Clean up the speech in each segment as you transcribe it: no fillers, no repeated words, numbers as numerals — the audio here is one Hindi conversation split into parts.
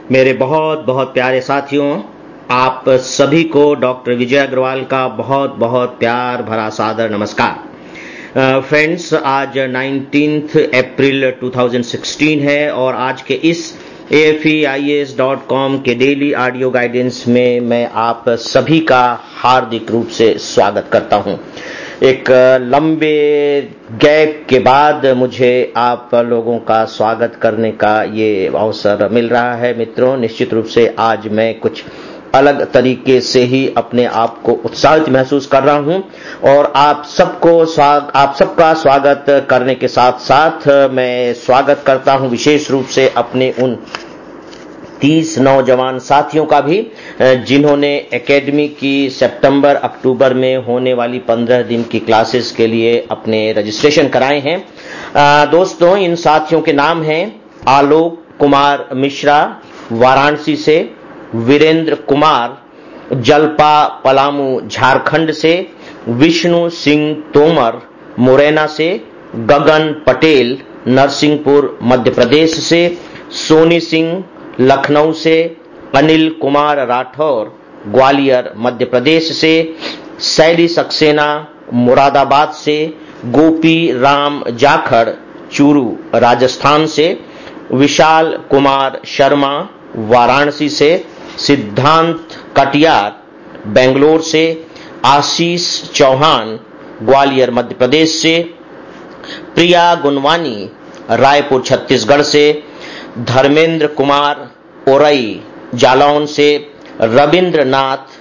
मेरे बहुत बहुत प्यारे साथियों, आप सभी को डॉक्टर विजय अग्रवाल का बहुत बहुत प्यार भरा सादर नमस्कार। फ्रेंड्स, आज 19 अप्रैल 2016 है और आज के इस AFEIAS.com के डेली ऑडियो गाइडेंस में मैं आप सभी का हार्दिक रूप से स्वागत करता हूं। एक लंबे गैप के बाद मुझे आप लोगों का स्वागत करने का ये अवसर मिल रहा है। मित्रों, निश्चित रूप से आज मैं कुछ अलग तरीके से ही अपने आप को उत्साहित महसूस कर रहा हूं और आप सबका स्वागत करने के साथ साथ मैं स्वागत करता हूं विशेष रूप से अपने उन 30 नौजवान साथियों का भी जिन्होंने एकेडमी की सितंबर अक्टूबर में होने वाली 15 दिन की क्लासेस के लिए अपने रजिस्ट्रेशन कराए हैं। दोस्तों, इन साथियों के नाम हैं आलोक कुमार मिश्रा वाराणसी से, वीरेंद्र कुमार जलपा पलामू झारखंड से, विष्णु सिंह तोमर मुरैना से, गगन पटेल नरसिंहपुर मध्य प्रदेश से, सोनी सिंह लखनऊ से, अनिल कुमार राठौर ग्वालियर मध्य प्रदेश से, शैली सक्सेना मुरादाबाद से, गोपी राम जाखड़ चूरू राजस्थान से, विशाल कुमार शर्मा वाराणसी से, सिद्धांत कटियार बेंगलोर से, आशीष चौहान ग्वालियर मध्य प्रदेश से, प्रिया गुनवानी रायपुर छत्तीसगढ़ से, धर्मेंद्र कुमार ओरई जालौन से, रविंद्रनाथ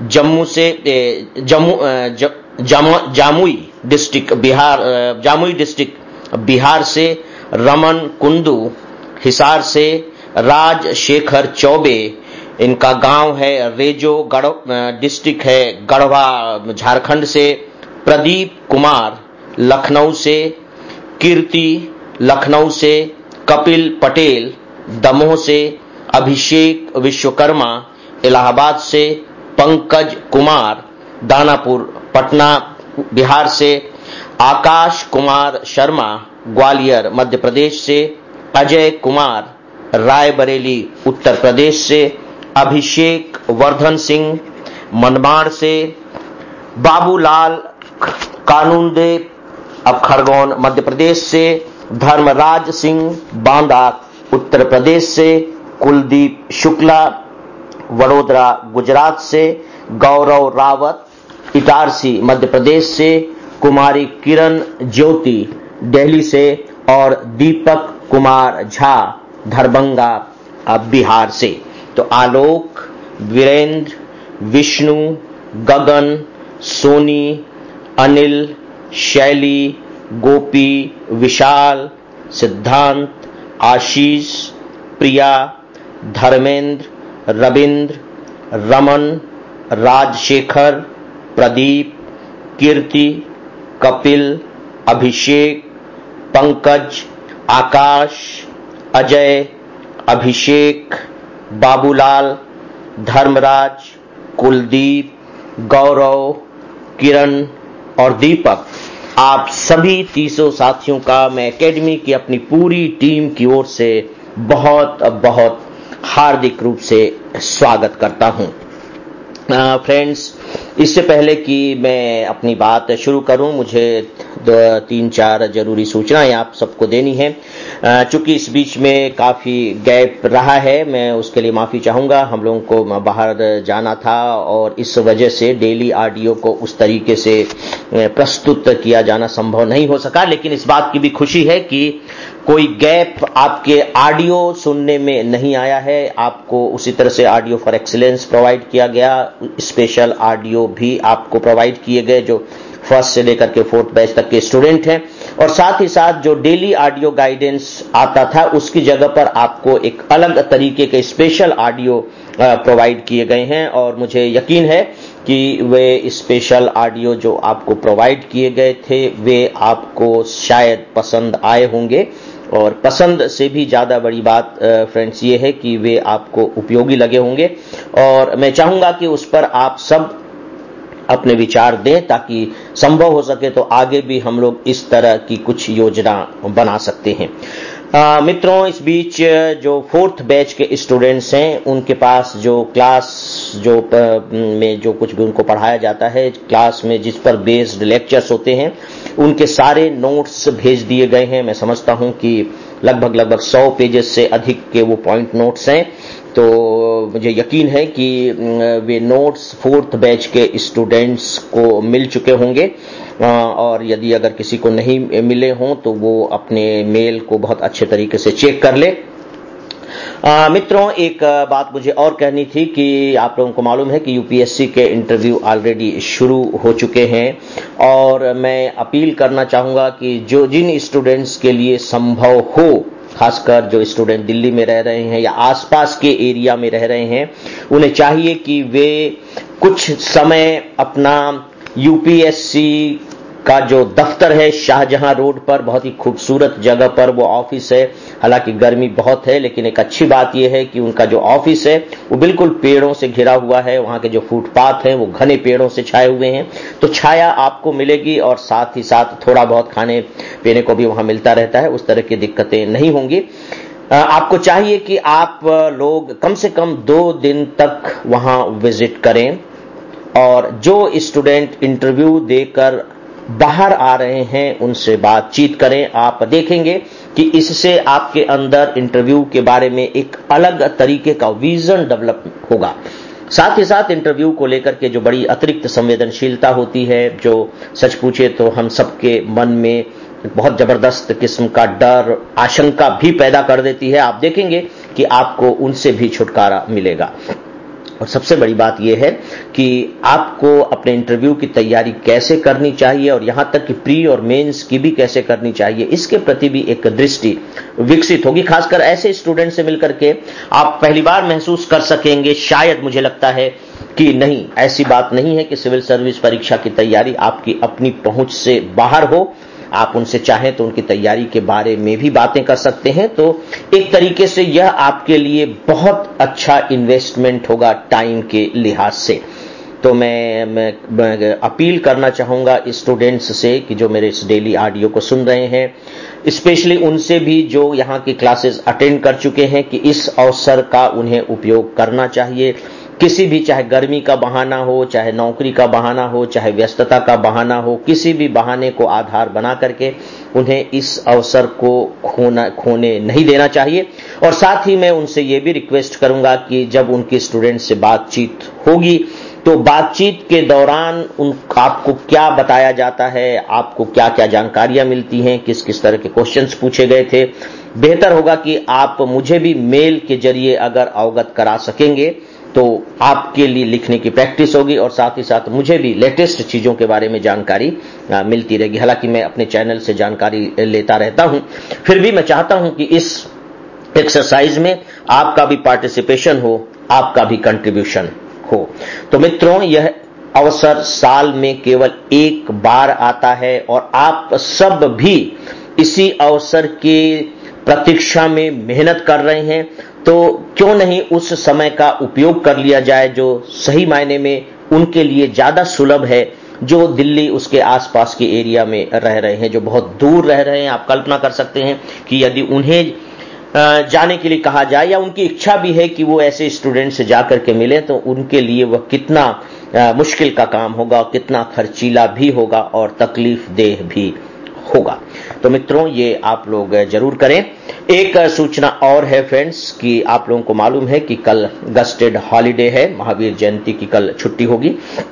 जामुई डिस्ट्रिक्ट बिहार से, रमन कुंदू हिसार से, राजशेखर चौबे इनका गांव है रेजो डिस्ट्रिक्ट है गढ़वा झारखंड से, प्रदीप कुमार लखनऊ से, कीर्ति लखनऊ से, कपिल पटेल दमोह से, अभिषेक विश्वकर्मा इलाहाबाद से, पंकज कुमार दानापुर पटना बिहार से, आकाश कुमार शर्मा ग्वालियर मध्य प्रदेश से, अजय कुमार रायबरेली उत्तर प्रदेश से, अभिषेक वर्धन सिंह मनमाड़ से, बाबूलाल कानूनदे अब खरगोन मध्य प्रदेश से, धर्मराज सिंह बांदा उत्तर प्रदेश से, कुलदीप शुक्ला वडोदरा गुजरात से, गौरव रावत इटारसी मध्य प्रदेश से, कुमारी किरण ज्योति दिल्ली से और दीपक कुमार झा दरभंगा बिहार से। तो आलोक, वीरेंद्र, विष्णु, गगन, सोनी, अनिल, शैली, गोपी, विशाल, सिद्धांत, आशीष, प्रिया, धर्मेंद्र, रविंद्र, रमन, राजशेखर, प्रदीप, कीर्ति, कपिल, अभिषेक, पंकज, आकाश, अजय, अभिषेक, बाबूलाल, धर्मराज, कुलदीप, गौरव, किरण और दीपक, आप सभी 30 साथियों का मैं एकेडमी की अपनी पूरी टीम की ओर से बहुत बहुत हार्दिक रूप से स्वागत करता हूं। फ्रेंड्स, इससे पहले कि मैं अपनी बात शुरू करूं, मुझे 3-4 जरूरी सूचनाएं आप सबको देनी है। चूंकि इस बीच में काफी गैप रहा है, मैं उसके लिए माफी चाहूंगा। हम लोगों को बाहर जाना था और इस वजह से डेली ऑडियो को उस तरीके से प्रस्तुत किया जाना संभव नहीं हो सका। लेकिन इस बात की भी खुशी है कि कोई गैप आपके ऑडियो सुनने में नहीं आया है। आपको उसी तरह से ऑडियो फॉर एक्सीलेंस प्रोवाइड किया गया, स्पेशल ऑडियो भी आपको प्रोवाइड किए गए जो फर्स्ट से लेकर के 4th बैच तक के स्टूडेंट हैं, और साथ ही साथ जो डेली ऑडियो गाइडेंस आता था उसकी जगह पर आपको एक अलग तरीके के स्पेशल ऑडियो प्रोवाइड किए गए हैं। और मुझे यकीन है कि वे स्पेशल ऑडियो जो आपको प्रोवाइड किए गए थे वे आपको शायद पसंद आए होंगे, और पसंद से भी ज्यादा बड़ी बात फ्रेंड्स ये है कि वे आपको उपयोगी लगे होंगे। और मैं चाहूंगा कि उस पर आप सब अपने विचार दें ताकि संभव हो सके तो आगे भी हम लोग इस तरह की कुछ योजना बना सकते हैं। मित्रों, इस बीच जो 4th बैच के स्टूडेंट्स हैं उनके पास जो क्लास में जो कुछ भी उनको पढ़ाया जाता है, क्लास में जिस पर बेस्ड लेक्चर्स होते हैं, उनके सारे नोट्स भेज दिए गए हैं। मैं समझता हूं कि लगभग 100 पेजेस से अधिक के वो पॉइंट नोट्स हैं। तो मुझे यकीन है कि वे नोट्स 4th बैच के स्टूडेंट्स को मिल चुके होंगे, और यदि अगर किसी को नहीं मिले हों तो वो अपने मेल को बहुत अच्छे तरीके से चेक कर ले। मित्रों, एक बात मुझे और कहनी थी कि आप लोगों को मालूम है कि यूपीएससी के इंटरव्यू ऑलरेडी शुरू हो चुके हैं, और मैं अपील करना चाहूंगा कि जिन स्टूडेंट्स के लिए संभव हो, खासकर जो स्टूडेंट दिल्ली में रह रहे हैं या आसपास के एरिया में रह रहे हैं, उन्हें चाहिए कि वे कुछ समय अपना यूपीएससी का जो दफ्तर है शाहजहां रोड पर, बहुत ही खूबसूरत जगह पर वो ऑफिस है। हालांकि गर्मी बहुत है, लेकिन एक अच्छी बात यह है कि उनका जो ऑफिस है वो बिल्कुल पेड़ों से घिरा हुआ है। वहां के जो फुटपाथ हैं वो घने पेड़ों से छाए हुए हैं, तो छाया आपको मिलेगी, और साथ ही साथ थोड़ा बहुत खाने पीने को भी वहां मिलता रहता है। उस तरह की दिक्कतें नहीं होंगी। आपको चाहिए कि आप लोग कम से कम 2 दिन तक वहां विजिट करें, और जो स्टूडेंट इंटरव्यू देकर बाहर आ रहे हैं उनसे बातचीत करें। आप देखेंगे कि इससे आपके अंदर इंटरव्यू के बारे में एक अलग तरीके का विजन डेवलप होगा। साथ ही साथ इंटरव्यू को लेकर के जो बड़ी अतिरिक्त संवेदनशीलता होती है, जो सच पूछे तो हम सबके मन में बहुत जबरदस्त किस्म का डर, आशंका भी पैदा कर देती है, आप देखेंगे कि आपको उनसे भी छुटकारा मिलेगा। और सबसे बड़ी बात यह है कि आपको अपने इंटरव्यू की तैयारी कैसे करनी चाहिए, और यहां तक कि प्री और मेंस की भी कैसे करनी चाहिए, इसके प्रति भी एक दृष्टि विकसित होगी। खासकर ऐसे स्टूडेंट से मिलकर के आप पहली बार महसूस कर सकेंगे, शायद मुझे लगता है कि नहीं, ऐसी बात नहीं है कि सिविल सर्विस परीक्षा की तैयारी आपकी अपनी पहुंच से बाहर हो। आप उनसे चाहें तो उनकी तैयारी के बारे में भी बातें कर सकते हैं। तो एक तरीके से यह आपके लिए बहुत अच्छा इन्वेस्टमेंट होगा टाइम के लिहाज से। तो मैं अपील करना चाहूंगा स्टूडेंट्स से कि जो मेरे इस डेली ऑडियो को सुन रहे हैं, स्पेशली उनसे भी जो यहाँ की क्लासेस अटेंड कर चुके हैं, कि इस अवसर का उन्हें उपयोग करना चाहिए। किसी भी, चाहे गर्मी का बहाना हो, चाहे नौकरी का बहाना हो, चाहे व्यस्तता का बहाना हो, किसी भी बहाने को आधार बना करके उन्हें इस अवसर को खोने नहीं देना चाहिए। और साथ ही मैं उनसे ये भी रिक्वेस्ट करूंगा कि जब उनकी स्टूडेंट से बातचीत होगी तो बातचीत के दौरान आपको क्या बताया जाता है, आपको क्या क्या जानकारियां मिलती हैं, किस किस तरह के क्वेश्चंस पूछे गए थे, बेहतर होगा कि आप मुझे भी मेल के जरिए अगर अवगत करा सकेंगे तो आपके लिए लिखने की प्रैक्टिस होगी, और साथ ही साथ मुझे भी लेटेस्ट चीजों के बारे में जानकारी मिलती रहेगी। हालांकि मैं अपने चैनल से जानकारी लेता रहता हूं, फिर भी मैं चाहता हूं कि इस एक्सरसाइज में आपका भी पार्टिसिपेशन हो, आपका भी कंट्रीब्यूशन हो। तो मित्रों, यह अवसर साल में केवल एक बार आता है, और आप सब भी इसी अवसर की प्रतीक्षा में मेहनत कर रहे हैं। तो क्यों नहीं उस समय का उपयोग कर लिया जाए जो सही मायने में उनके लिए ज्यादा सुलभ है, जो दिल्ली उसके आसपास के एरिया में रह रहे हैं, जो बहुत दूर रह रहे हैं। आप कल्पना कर सकते हैं कि यदि उन्हें जाने के लिए कहा जाए, या उनकी इच्छा भी है कि वो ऐसे स्टूडेंट से जाकर के मिले, तो उनके लिए वह कितना मुश्किल का काम होगा, कितना खर्चीला भी होगा, और तकलीफ देह भी होगा। तो मित्रों, ये आप लोग जरूर करें। एक सूचना और है फ्रेंड्स, कि आप लोगों को मालूम है कि कल गस्टेड हॉलीडे है, महावीर जयंती की कल छुट्टी होगी,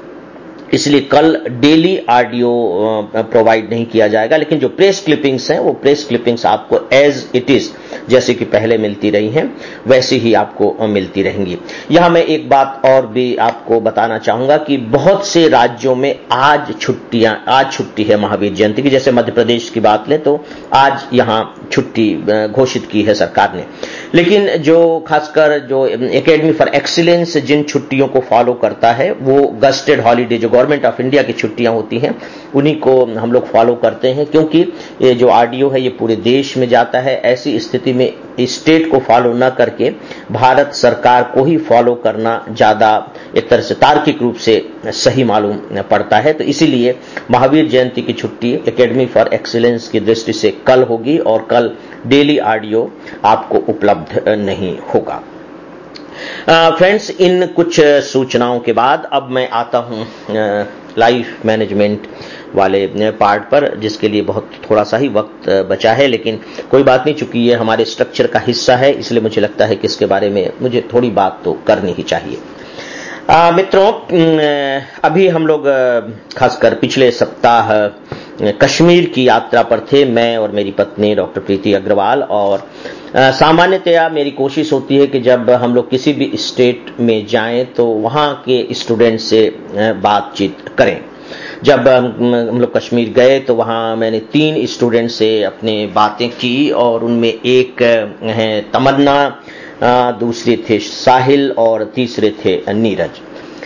इसलिए कल डेली ऑडियो प्रोवाइड नहीं किया जाएगा। लेकिन जो प्रेस क्लिपिंग्स हैं, वो प्रेस क्लिपिंग्स आपको एज इट इज, जैसे कि पहले मिलती रही हैं, वैसे ही आपको मिलती रहेंगी। यहां मैं एक बात और भी आपको बताना चाहूंगा कि बहुत से राज्यों में आज छुट्टी है महावीर जयंती की। जैसे मध्य प्रदेश की बात लें तो आज यहां छुट्टी घोषित की है सरकार ने। लेकिन जो खासकर जो एकेडमी फॉर एक्सीलेंस जिन छुट्टियों को फॉलो करता है, वो गस्टेड हॉलीडे जो गवर्नमेंट ऑफ इंडिया की छुट्टियां होती हैं, उन्हीं को हम लोग फॉलो करते हैं। क्योंकि ये जो ऑडियो है ये पूरे देश में जाता है। ऐसी स्थिति स्थिति में स्टेट को फॉलो न करके भारत सरकार को ही फॉलो करना ज्यादा एक तरह से तार्किक रूप से सही मालूम पड़ता है। तो इसीलिए महावीर जयंती की छुट्टी एकेडमी फॉर एक्सीलेंस की दृष्टि से कल होगी और कल डेली ऑडियो आपको उपलब्ध नहीं होगा। फ्रेंड्स, इन कुछ सूचनाओं के बाद अब मैं आता हूं लाइफ मैनेजमेंट वाले पार्ट पर, जिसके लिए बहुत थोड़ा सा ही वक्त बचा है, लेकिन कोई बात नहीं, चूंकि ये हमारे स्ट्रक्चर का हिस्सा है इसलिए मुझे लगता है कि इसके बारे में मुझे थोड़ी बात तो करनी ही चाहिए। मित्रों, अभी हम लोग खासकर पिछले सप्ताह कश्मीर की यात्रा पर थे, मैं और मेरी पत्नी डॉक्टर प्रीति अग्रवाल। और सामान्यतया मेरी कोशिश होती है कि जब हम लोग किसी भी स्टेट में जाएं तो वहां के स्टूडेंट से बातचीत करें। जब हम लोग कश्मीर गए तो वहां मैंने 3 स्टूडेंट से अपने बातें की और उनमें एक है तमन्ना, दूसरे थे साहिल और तीसरे थे नीरज।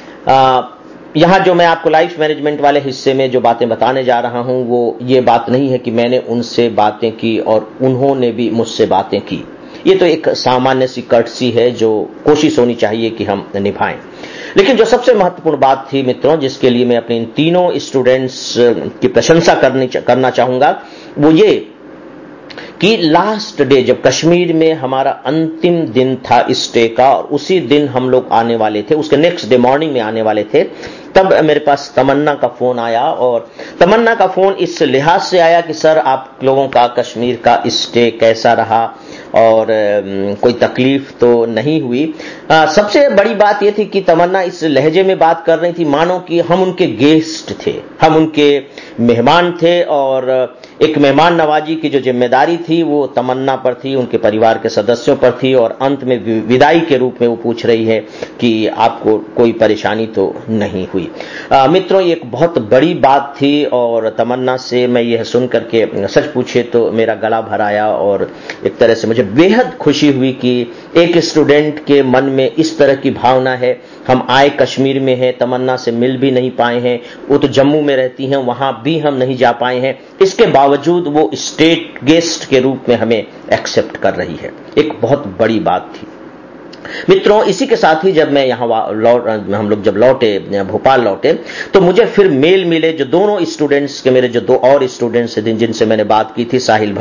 यहां जो मैं आपको लाइफ मैनेजमेंट वाले हिस्से में जो बातें बताने जा रहा हूं वो ये बात नहीं है कि मैंने उनसे बातें की और उन्होंने भी मुझसे बातें की। ये तो एक सामान्य सी कर्टसी है जो कोशिश होनी चाहिए कि हम निभाएं। लेकिन जो सबसे महत्वपूर्ण बात थी मित्रों, जिसके लिए मैं अपने इन तीनों स्टूडेंट्स की प्रशंसा करना चाहूंगा, वो ये कि लास्ट डे जब कश्मीर में हमारा अंतिम दिन था स्टे का और उसी दिन हम लोग आने वाले थे, उसके नेक्स्ट डे मॉर्निंग में आने वाले थे, तब मेरे पास तमन्ना का फोन आया। और तमन्ना का फोन इस लिहाज से आया कि सर आप लोगों का कश्मीर का स्टे कैसा रहा और कोई तकलीफ तो नहीं हुई। सबसे बड़ी बात यह थी कि तमन्ना इस लहजे में बात कर रही थी मानो कि हम उनके गेस्ट थे, हम उनके मेहमान थे और एक मेहमान नवाजी की जो जिम्मेदारी थी वो तमन्ना पर थी, उनके परिवार के सदस्यों पर थी। और अंत में विदाई के रूप में वो पूछ रही है कि आपको कोई परेशानी तो नहीं हुई। मित्रों, ये एक बहुत बड़ी बात थी और तमन्ना से मैं यह सुन करके सच पूछे तो मेरा गला भर आया और एक तरह से मुझे बेहद खुशी हुई कि एक स्टूडेंट के मन में इस तरह की भावना है। हम आए कश्मीर में हैं, तमन्ना से मिल भी नहीं पाए हैं, वो तो जम्मू में रहती हैं, वहां भी हम नहीं जा पाए हैं, इसके बावजूद वो स्टेट गेस्ट के रूप में हमें एक्सेप्ट कर रही है। एक बहुत बड़ी बात थी मित्रों। इसी के साथ ही जब मैं यहां हम लोग जब लौटे, भोपाल लौटे, तो मुझे फिर मेल मिले जो दोनों स्टूडेंट्स के, मेरे जो 2 और स्टूडेंट्स थे जिनसे मैंने बात की थी, साहिल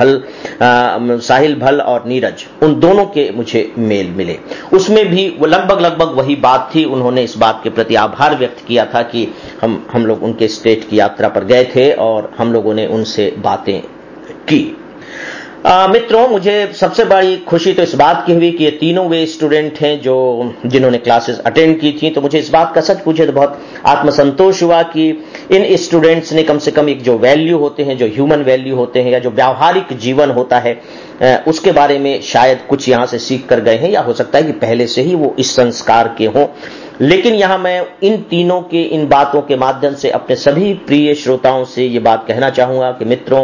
भल और नीरज, उन दोनों के मुझे मेल मिले। उसमें भी वो लगभग वही बात थी। उन्होंने इस बात के प्रति आभार व्यक्त किया था कि हम लोग उनके स्टेट की यात्रा पर गए थे और हम लोगों ने उनसे बातें की। मित्रों, मुझे सबसे बड़ी खुशी तो इस बात की हुई कि ये तीनों वे स्टूडेंट हैं जिन्होंने क्लासेस अटेंड की थी। तो मुझे इस बात का सच पूछे तो बहुत आत्मसंतोष हुआ कि इन स्टूडेंट्स ने कम से कम एक जो वैल्यू होते हैं, जो ह्यूमन वैल्यू होते हैं या जो व्यावहारिक जीवन होता है, उसके बारे में शायद कुछ यहां से सीख कर गए हैं, या हो सकता है कि पहले से ही वो इस संस्कार के हों। लेकिन यहां मैं इन तीनों के इन बातों के माध्यम से अपने सभी प्रिय श्रोताओं से ये बात कहना चाहूंगा कि मित्रों,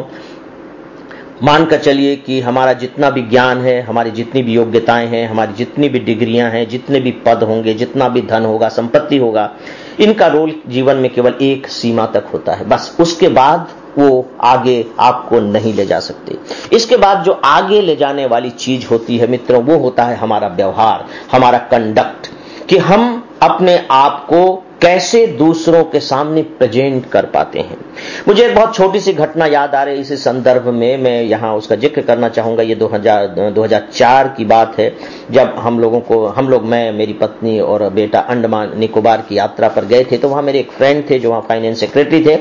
मानकर चलिए कि हमारा जितना भी ज्ञान है, हमारी जितनी भी योग्यताएं हैं, हमारी जितनी भी डिग्रियां हैं, जितने भी पद होंगे, जितना भी धन होगा, संपत्ति होगा, इनका रोल जीवन में केवल एक सीमा तक होता है। बस उसके बाद वो आगे आपको नहीं ले जा सकते। इसके बाद जो आगे ले जाने वाली चीज होती है मित्रों, वो होता है हमारा व्यवहार, हमारा कंडक्ट, कि हम अपने आप को कैसे दूसरों के सामने प्रेजेंट कर पाते हैं। मुझे एक बहुत छोटी सी घटना याद आ रही है इस संदर्भ में, मैं यहां उसका जिक्र करना चाहूंगा। ये 2004 की बात है, जब मैं, मेरी पत्नी और बेटा अंडमान निकोबार की यात्रा पर गए थे। तो वहां मेरे एक फ्रेंड थे जो वहां फाइनेंस सेक्रेटरी थे।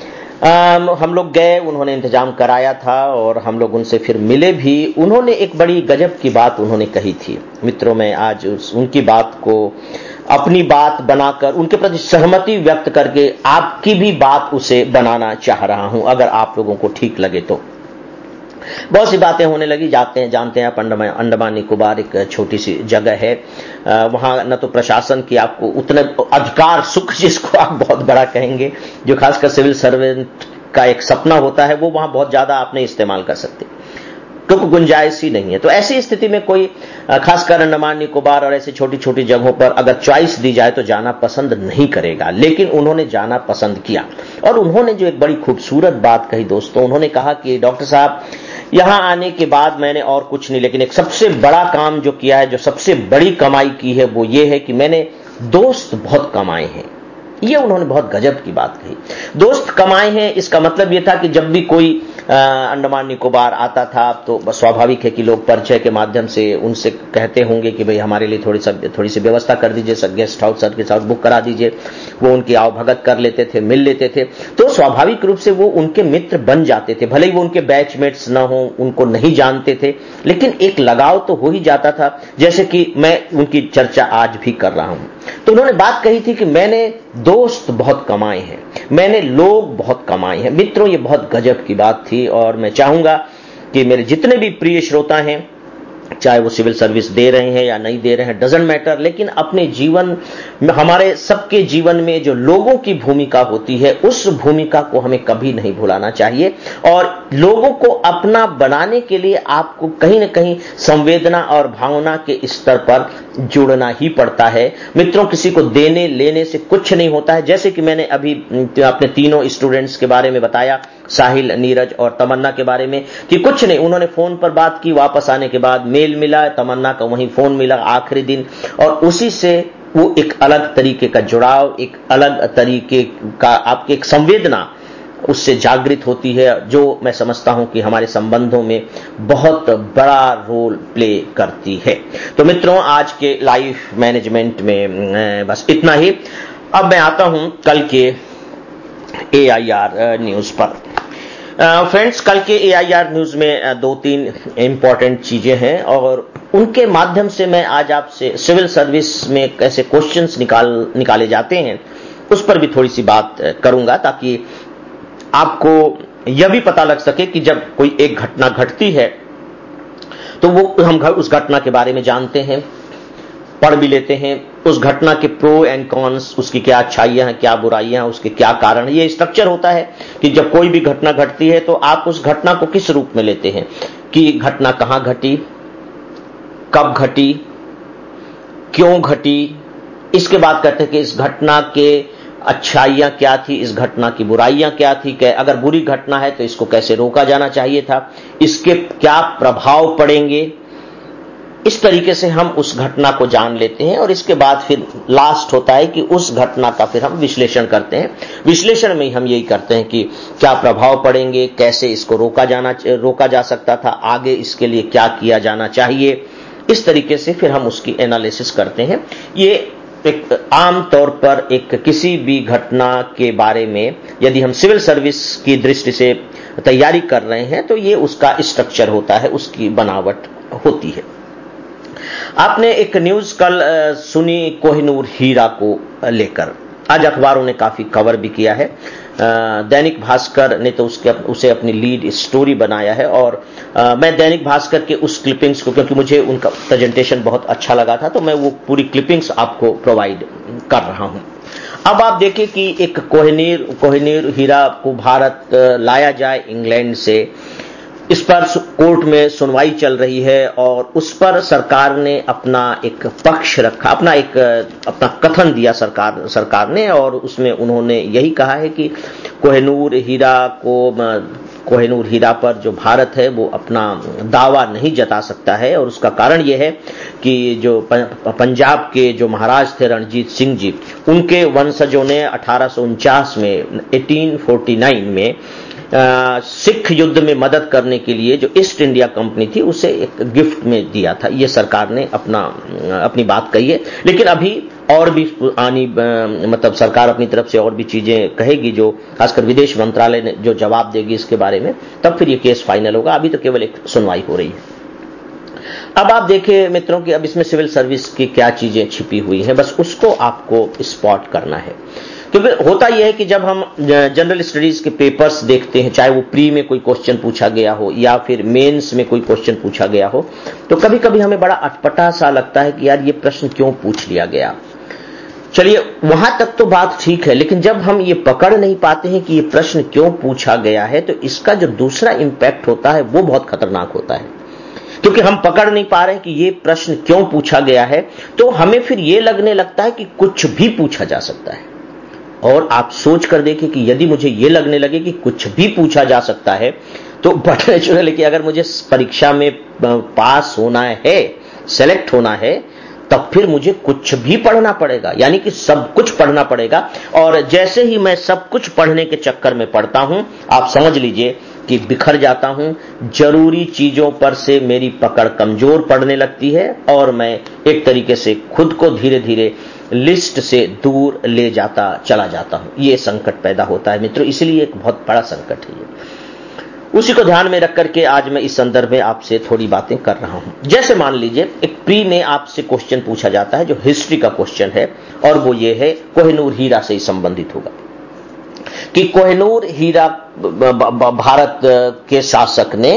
हम लोग गए, उन्होंने इंतजाम कराया था और हम लोग उनसे फिर मिले भी। उन्होंने एक बड़ी गजब की बात उन्होंने कही थी मित्रों। मैं आज उनकी बात को अपनी बात बनाकर उनके प्रति सहमति व्यक्त करके आपकी भी बात उसे बनाना चाह रहा हूं, अगर आप लोगों को ठीक लगे तो। बहुत सी बातें होने लगी। जानते हैं आप, अंडमान निकोबार एक छोटी सी जगह है। वहां न तो प्रशासन की आपको उतने अधिकार सुख, जिसको आप बहुत बड़ा कहेंगे, जो खासकर सिविल सर्वेंट का एक सपना होता है, वो वहां बहुत ज्यादा आप नहीं इस्तेमाल कर सकते क्योंकि गुंजाइश ही नहीं है। तो ऐसी स्थिति में कोई खासकर अंडमान निकोबार और ऐसी छोटी छोटी जगहों पर अगर चॉइस दी जाए तो जाना पसंद नहीं करेगा। लेकिन उन्होंने जाना पसंद किया और उन्होंने जो एक बड़ी खूबसूरत बात कही दोस्तों, उन्होंने कहा कि डॉक्टर साहब, यहां आने के बाद मैंने और कुछ नहीं, लेकिन एक सबसे बड़ा काम जो किया है, जो सबसे बड़ी कमाई की है, वो ये है कि मैंने दोस्त बहुत कमाए हैं। ये उन्होंने बहुत गजब की बात कही। दोस्त कमाए हैं, इसका मतलब ये था कि जब भी कोई अंडमान निकोबार आता था तो स्वाभाविक है कि लोग परिचय के माध्यम से उनसे कहते होंगे कि भाई हमारे लिए थोड़ी सी व्यवस्था कर दीजिए, गेस्ट हाउस सर के साथ बुक करा दीजिए। वो उनकी आवभगत कर लेते थे, मिल लेते थे, तो स्वाभाविक रूप से वो उनके मित्र बन जाते थे। भले ही वो उनके बैचमेट्स न हो, उनको नहीं जानते थे, लेकिन एक लगाव तो हो ही जाता था, जैसे कि मैं उनकी चर्चा आज भी कर रहा हूं। तो उन्होंने बात कही थी कि मैंने दोस्त बहुत कमाए हैं, मैंने लोग बहुत कमाए हैं। मित्रों, ये बहुत गजब की बात थी, और मैं चाहूंगा कि मेरे जितने भी प्रिय श्रोता हैं, चाहे वो सिविल सर्विस दे रहे हैं या नहीं दे रहे हैं, डजंट मैटर, लेकिन अपने जीवन में, हमारे सबके जीवन में जो लोगों की भूमिका होती है, उस भूमिका को हमें कभी नहीं भुलाना चाहिए। और लोगों को अपना बनाने के लिए आपको कहीं न कहीं संवेदना और भावना के स्तर पर जुड़ना ही पड़ता है। मित्रों, किसी को देने लेने से कुछ नहीं होता है। जैसे कि मैंने अभी अपने तीनों स्टूडेंट्स के बारे में बताया, साहिल, नीरज और तमन्ना के बारे में, कि कुछ नहीं, उन्होंने फोन पर बात की, वापस आने के बाद मेल मिला, तमन्ना का वहीं फोन मिला आखिरी दिन, और उसी से वो एक अलग तरीके का जुड़ाव, एक अलग तरीके का आपकी एक संवेदना उससे जागृत होती है, जो मैं समझता हूं कि हमारे संबंधों में बहुत बड़ा रोल प्ले करती है। तो मित्रों, आज के लाइफ मैनेजमेंट में बस इतना ही। अब मैं आता हूं कल के AIR न्यूज पर। फ्रेंड्स, कल के AIR न्यूज में 2-3 इंपॉर्टेंट चीजें हैं, और उनके माध्यम से मैं आज आपसे सिविल सर्विस में कैसे क्वेश्चंस निकाले जाते हैं उस पर भी थोड़ी सी बात करूंगा, ताकि आपको यह भी पता लग सके कि जब कोई एक घटना घटती है तो वो हम उस घटना के बारे में जानते हैं, पढ़ भी लेते हैं, उस घटना के प्रो एंड कॉन्स, उसकी क्या अच्छाइयां हैं, क्या बुराइयां हैं, उसके क्या कारण। ये स्ट्रक्चर होता है कि जब कोई भी घटना घटती है तो आप उस घटना को किस रूप में लेते हैं, कि घटना कहां घटी, कब घटी, क्यों घटी। इसके बाद कहते हैं कि इस घटना के अच्छाइयां क्या थी, इस घटना की बुराइयां क्या थी, अगर बुरी घटना है तो इसको कैसे रोका जाना चाहिए था, इसके क्या प्रभाव पड़ेंगे। इस तरीके से हम उस घटना को जान लेते हैं, और इसके बाद फिर लास्ट होता है कि उस घटना का फिर हम विश्लेषण करते हैं। विश्लेषण में हम यही करते हैं कि क्या प्रभाव पड़ेंगे, कैसे इसको रोका जा सकता था, आगे इसके लिए क्या किया जाना चाहिए। इस तरीके से फिर हम उसकी एनालिसिस करते हैं। ये एक आम तौर पर एक किसी भी घटना के बारे में यदि हम सिविल सर्विस की दृष्टि से तैयारी कर रहे हैं तो ये उसका स्ट्रक्चर होता है, उसकी बनावट होती है। आपने एक न्यूज कल सुनी कोहिनूर हीरा को लेकर, आज अखबारों ने काफी कवर भी किया है। दैनिक भास्कर ने तो उसे अपनी लीड स्टोरी बनाया है, और मैं दैनिक भास्कर के उस क्लिपिंग्स को, क्योंकि मुझे उनका प्रेजेंटेशन बहुत अच्छा लगा था, तो मैं वो पूरी क्लिपिंग्स आपको प्रोवाइड कर रहा हूं। अब आप देखिए कि एक कोहिनूर हीरा को भारत लाया जाए इंग्लैंड से, इस पर कोर्ट में सुनवाई चल रही है, और उस पर सरकार ने अपना एक पक्ष रखा, अपना कथन दिया सरकार ने, और उसमें उन्होंने यही कहा है कि कोहिनूर हीरा पर जो भारत है वो अपना दावा नहीं जता सकता है, और उसका कारण यह है कि जो पंजाब के जो महाराज थे रणजीत सिंह जी, उनके वंशजों ने 1849 में 1849 में सिख युद्ध में मदद करने के लिए जो ईस्ट इंडिया कंपनी थी उसे एक गिफ्ट में दिया था। ये सरकार ने अपनी बात कही है, लेकिन अभी और भी मतलब सरकार अपनी तरफ से और भी चीजें कहेगी, जो खासकर विदेश मंत्रालय ने जो जवाब देगी इसके बारे में, तब फिर ये केस फाइनल होगा। अभी तो केवल एक सुनवाई हो रही है। अब आप देखिए मित्रों कि अब इसमें सिविल सर्विस की क्या चीजें छिपी हुई हैं, बस उसको आपको स्पॉट करना है। क्योंकि होता यह है कि जब हम जनरल स्टडीज के पेपर्स देखते हैं, चाहे वो प्री में कोई क्वेश्चन पूछा गया हो या फिर मेंस में कोई क्वेश्चन पूछा गया हो, तो कभी कभी हमें बड़ा अटपटा सा लगता है कि यार ये प्रश्न क्यों पूछ लिया गया। चलिए वहां तक तो बात ठीक है, लेकिन जब हम ये पकड़ नहीं पाते हैं कि ये प्रश्न क्यों पूछा गया है, तो इसका जो दूसरा इंपैक्ट होता है वो बहुत खतरनाक होता है। क्योंकि हम पकड़ नहीं पा रहे हैं कि ये प्रश्न क्यों पूछा गया है, तो हमें फिर ये लगने लगता है कि कुछ भी पूछा जा सकता है। और आप सोच कर देखिए कि यदि मुझे ये लगने लगे कि कुछ भी पूछा जा सकता है, तो बट नेचुरली अगर मुझे परीक्षा में पास होना है, सेलेक्ट होना है, तब फिर मुझे कुछ भी पढ़ना पड़ेगा, यानी कि सब कुछ पढ़ना पड़ेगा। और जैसे ही मैं सब कुछ पढ़ने के चक्कर में पड़ता हूं, आप समझ लीजिए कि बिखर जाता हूं, जरूरी चीजों पर से मेरी पकड़ कमजोर पड़ने लगती है और मैं एक तरीके से खुद को धीरे धीरे लिस्ट से दूर ले जाता चला जाता हूं। यह संकट पैदा होता है मित्रों, इसलिए एक बहुत बड़ा संकट है ये। उसी को ध्यान में रख करके आज मैं इस संदर्भ में आपसे थोड़ी बातें कर रहा हूं। जैसे मान लीजिए एक प्री में आपसे क्वेश्चन पूछा जाता है जो हिस्ट्री का क्वेश्चन है, और वो ये है, कोहिनूर हीरा से ही संबंधित होगा कि कोहिनूर हीरा भारत के शासक ने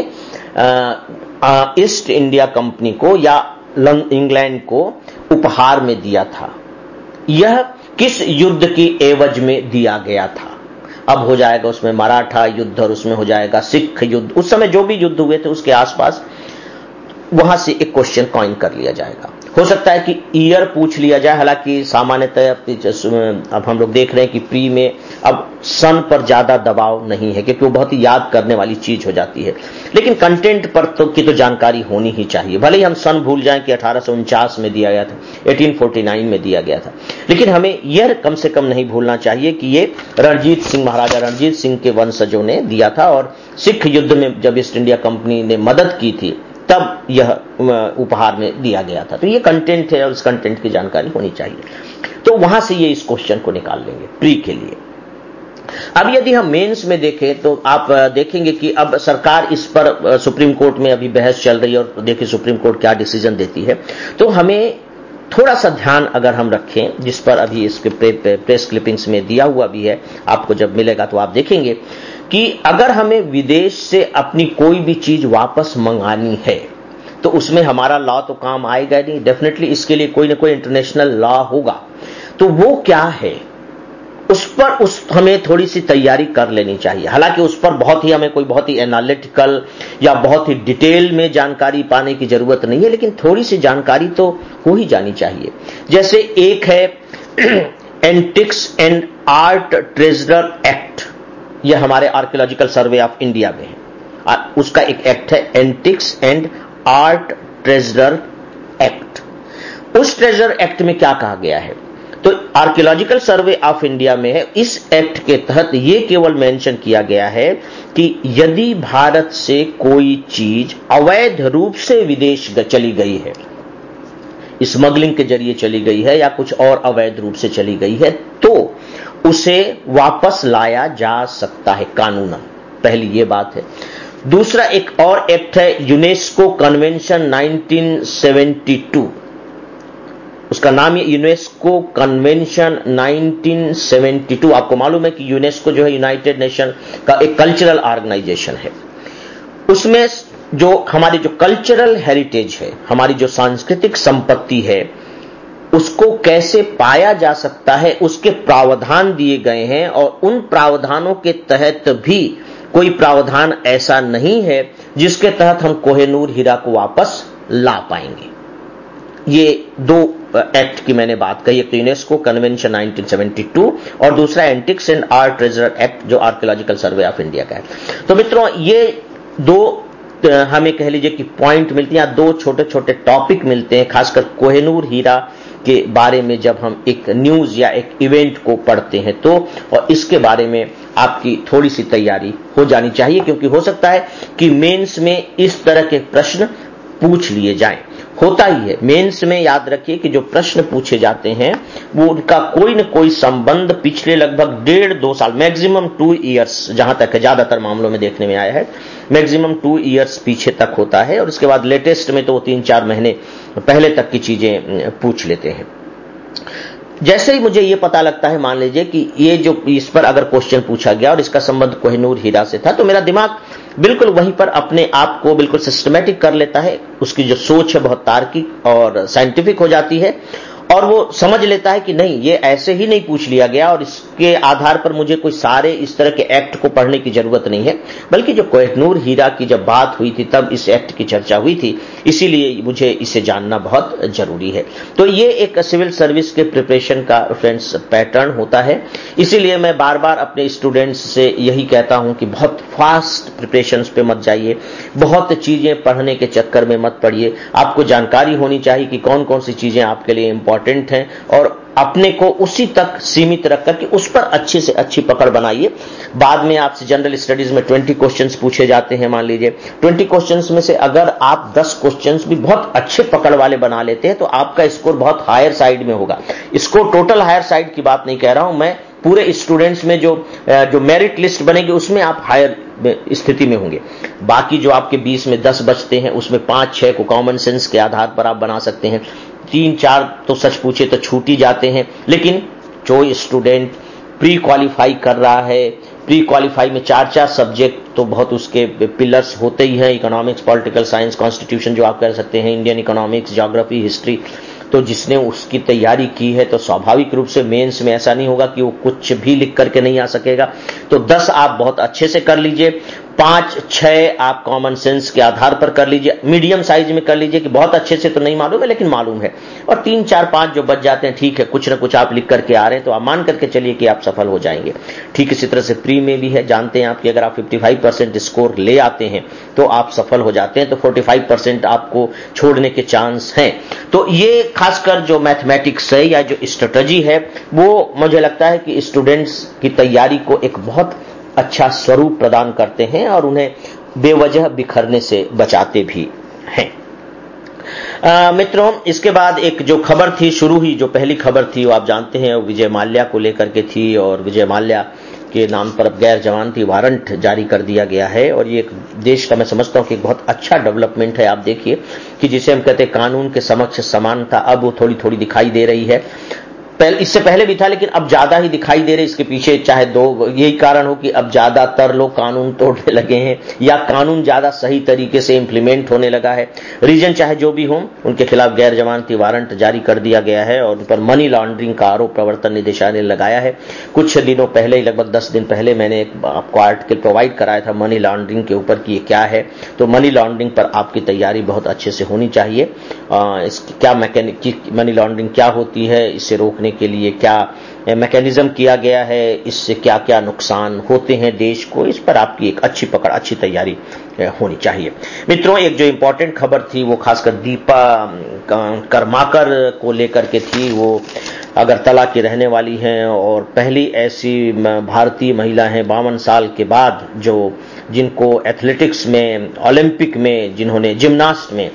ईस्ट इंडिया कंपनी को या इंग्लैंड को उपहार में दिया था। यह किस युद्ध की एवज में दिया गया था? अब हो जाएगा उसमें मराठा युद्ध और उसमें हो जाएगा सिख युद्ध, उस समय जो भी युद्ध हुए थे उसके आसपास, वहां से एक क्वेश्चन कॉइन कर लिया जाएगा। हो सकता है कि ईयर पूछ लिया जाए, हालांकि सामान्यतः अब हम लोग देख रहे हैं कि प्री में अब सन पर ज्यादा दबाव नहीं है क्योंकि वो बहुत ही याद करने वाली चीज हो जाती है, लेकिन कंटेंट पर की तो जानकारी होनी ही चाहिए। भले ही हम सन भूल जाएं कि 1849 में दिया गया था, 1849 में दिया गया था, लेकिन हमें यह कम से कम नहीं भूलना चाहिए कि ये रणजीत सिंह, महाराजा रणजीत सिंह के वंशजों ने दिया था और सिख युद्ध में जब ईस्ट इंडिया कंपनी ने मदद की थी तब यह उपहार में दिया गया था। तो ये कंटेंट है और इस कंटेंट की जानकारी होनी चाहिए। तो वहां से ये इस क्वेश्चन को निकाल लेंगे प्री के लिए। अब यदि हम मेंस में देखें तो आप देखेंगे कि अब सरकार इस पर सुप्रीम कोर्ट में अभी बहस चल रही है और देखिए सुप्रीम कोर्ट क्या डिसीजन देती है। तो हमें थोड़ा सा ध्यान अगर हम रखें, जिस पर अभी इसके प्रेस क्लिपिंग्स में दिया हुआ भी है, आपको जब मिलेगा तो आप देखेंगे कि अगर हमें विदेश से अपनी कोई भी चीज वापस मंगानी है तो उसमें हमारा लॉ तो काम आएगा नहीं, डेफिनेटली इसके लिए कोई ना कोई इंटरनेशनल लॉ होगा। तो वो क्या है, उस पर हमें थोड़ी सी तैयारी कर लेनी चाहिए। हालांकि उस पर हमें कोई बहुत ही एनालिटिकल या बहुत ही डिटेल में जानकारी पाने की जरूरत नहीं है, लेकिन थोड़ी सी जानकारी तो हो ही जानी चाहिए। जैसे एक है antiques and art treasure act, यह हमारे आर्कियोलॉजिकल सर्वे ऑफ इंडिया में है, उसका एक एक्ट है antiques and art treasure act. उस ट्रेजर एक्ट में क्या कहा गया है, तो आर्कियोलॉजिकल सर्वे ऑफ इंडिया में है, इस एक्ट के तहत यह केवल मेंशन किया गया है कि यदि भारत से कोई चीज अवैध रूप से विदेश चली गई है, स्मगलिंग के जरिए चली गई है या कुछ और अवैध रूप से चली गई है, तो उसे वापस लाया जा सकता है कानूनन। पहली ये बात है। दूसरा एक और एक्ट है यूनेस्को कन्वेंशन 1972, उसका नाम है यूनेस्को कन्वेंशन 1972। आपको मालूम है कि यूनेस्को जो है यूनाइटेड नेशन का एक कल्चरल ऑर्गेनाइजेशन है। उसमें जो हमारी जो कल्चरल हेरिटेज है, हमारी जो सांस्कृतिक संपत्ति है, उसको कैसे पाया जा सकता है उसके प्रावधान दिए गए हैं, और उन प्रावधानों के तहत भी कोई प्रावधान ऐसा नहीं है जिसके तहत हम कोहिनूर हीरा को वापस ला पाएंगे। ये दो एक्ट की मैंने बात कही, एक तो यूनेस्को कन्वेंशन 1972 और दूसरा antiques and art treasure act जो आर्कियोलॉजिकल सर्वे ऑफ इंडिया का है। तो मित्रों ये दो हमें कह लीजिए कि पॉइंट मिलती हैं, दो छोटे छोटे टॉपिक मिलते हैं, खासकर कोहिनूर हीरा के बारे में जब हम एक न्यूज या एक इवेंट को पढ़ते हैं तो, और इसके बारे में आपकी थोड़ी सी तैयारी हो जानी चाहिए, क्योंकि हो सकता है कि मेंस में इस तरह के प्रश्न पूछ लिए जाएं। होता ही है मेंस में, याद रखिए कि जो प्रश्न पूछे जाते हैं वो उनका कोई न कोई संबंध पिछले लगभग 1.5-2 साल, मैक्सिमम 2 इयर्स, जहां तक है ज्यादातर मामलों में देखने में आया है, मैक्सिमम 2 इयर्स पीछे तक होता है, और उसके बाद लेटेस्ट में तो 3-4 महीने पहले तक की चीजें पूछ लेते हैं। जैसे ही मुझे यह पता लगता है, मान लीजिए कि ये जो इस पर अगर क्वेश्चन पूछा गया और इसका संबंध कोहिनूर हीरा से था, तो मेरा दिमाग बिल्कुल वहीं पर अपने आप को बिल्कुल सिस्टमैटिक कर लेता है, उसकी जो सोच है बहुत तार्किक और साइंटिफिक हो जाती है, और वो समझ लेता है कि नहीं, ये ऐसे ही नहीं पूछ लिया गया और इसके आधार पर मुझे कोई सारे इस तरह के एक्ट को पढ़ने की जरूरत नहीं है, बल्कि जो कोहिनूर हीरा की जब बात हुई थी तब इस एक्ट की चर्चा हुई थी, इसीलिए मुझे इसे जानना बहुत जरूरी है। तो ये एक सिविल सर्विस के प्रिपरेशन का फ्रेंड्स पैटर्न होता है। इसीलिए मैं बार बार अपने स्टूडेंट्स से यही कहता हूं कि बहुत फास्ट प्रिपरेशंस पे मत जाइए, बहुत चीजें पढ़ने के चक्कर में मत पड़िए। आपको जानकारी होनी चाहिए कि कौन कौन सी चीजें आपके लिए इंपॉर्टेंट हैं और अपने को उसी तक सीमित रखकर कि उस पर अच्छे से अच्छी पकड़ बनाइए। बाद में आपसे जनरल स्टडीज में 20 क्वेश्चंस पूछे जाते हैं, मान लीजिए 20 क्वेश्चंस में से अगर आप 10 क्वेश्चंस भी बहुत अच्छे पकड़ वाले बना लेते हैं तो आपका स्कोर बहुत हायर साइड में होगा। स्कोर टोटल हायर साइड की बात नहीं कह रहा हूं मैं, पूरे स्टूडेंट्स में जो मेरिट लिस्ट बनेगी उसमें आप हायर स्थिति में होंगे। बाकी जो आपके 20 में 10 बचते हैं उसमें 5-6 को कॉमन सेंस के आधार पर आप बना सकते हैं, 3-4 तो सच पूछे तो छूट ही जाते हैं। लेकिन जो स्टूडेंट प्री क्वालिफाई कर रहा है, प्री क्वालिफाई में 4-4 सब्जेक्ट तो बहुत उसके पिलर्स होते ही हैं, इकोनॉमिक्स, पॉलिटिकल साइंस, कॉन्स्टिट्यूशन जो आप कर सकते हैं, इंडियन इकोनॉमिक्स, ज्योग्राफी, हिस्ट्री, तो जिसने उसकी तैयारी की है तो स्वाभाविक रूप से मेंस में ऐसा नहीं होगा कि वो कुछ भी लिख करके नहीं आ सकेगा। तो 10 आप बहुत अच्छे से कर लीजिए, 5-6 आप कॉमन सेंस के आधार पर कर लीजिए, मीडियम साइज में कर लीजिए कि बहुत अच्छे से तो नहीं मालूम है लेकिन मालूम है, और 3-4-5 जो बच जाते हैं ठीक है, कुछ ना कुछ आप लिख करके आ रहे हैं तो आप मान करके चलिए कि आप सफल हो जाएंगे। ठीक इसी तरह से प्री में भी है, जानते हैं आप कि अगर आप 55% स्कोर ले आते हैं तो आप सफल हो जाते हैं, तो 45% आपको छोड़ने के चांस हैं। तो ये खासकर जो मैथमेटिक्स है या जो स्ट्रेटजी है वो मुझे लगता है कि स्टूडेंट्स की तैयारी को एक बहुत अच्छा स्वरूप प्रदान करते हैं और उन्हें बेवजह बिखरने से बचाते भी हैं। मित्रों, इसके बाद एक जो खबर थी, शुरू ही जो पहली खबर थी वो आप जानते हैं वो विजय माल्या को लेकर के थी, और विजय माल्या के नाम पर अब गैर जमानती वारंट जारी कर दिया गया है। और ये एक देश का मैं समझता हूं कि एक बहुत अच्छा डेवलपमेंट है। आप देखिए कि जिसे हम कहते हैं कानून के समक्ष समानता, अब वो थोड़ी थोड़ी दिखाई दे रही है। इससे पहले भी था लेकिन अब ज्यादा ही दिखाई दे रहे। इसके पीछे चाहे दो यही कारण हो कि अब ज्यादातर लोग कानून तोड़ने लगे हैं या कानून ज्यादा सही तरीके से इंप्लीमेंट होने लगा है। रीजन चाहे जो भी हो, उनके खिलाफ गैर जमानती वारंट जारी कर दिया गया है और उन पर मनी लॉन्ड्रिंग का आरोप प्रवर्तन निदेशालय ने लगाया है। कुछ दिनों पहले ही, लगभग 10 दिन पहले, मैंने आपको आर्टिकल प्रोवाइड कराया था मनी लॉन्ड्रिंग के ऊपर कि ये क्या है। तो मनी लॉन्ड्रिंग पर आपकी तैयारी बहुत अच्छे से होनी चाहिए। इसकी क्या मनी लॉन्ड्रिंग क्या होती है, इससे रोकने के लिए क्या मैकेनिज्म किया गया है, इससे क्या क्या नुकसान होते हैं देश को, इस पर आपकी एक अच्छी पकड़, अच्छी तैयारी होनी चाहिए। मित्रों, एक जो इंपॉर्टेंट खबर थी वो खासकर दीपा कर्माकर को लेकर के थी। वो अगरतला की रहने वाली हैं और पहली ऐसी भारतीय महिला हैं 52 साल के बाद जो जिनको एथलेटिक्स में, ओलंपिक में, जिन्होंने जिम्नास्ट में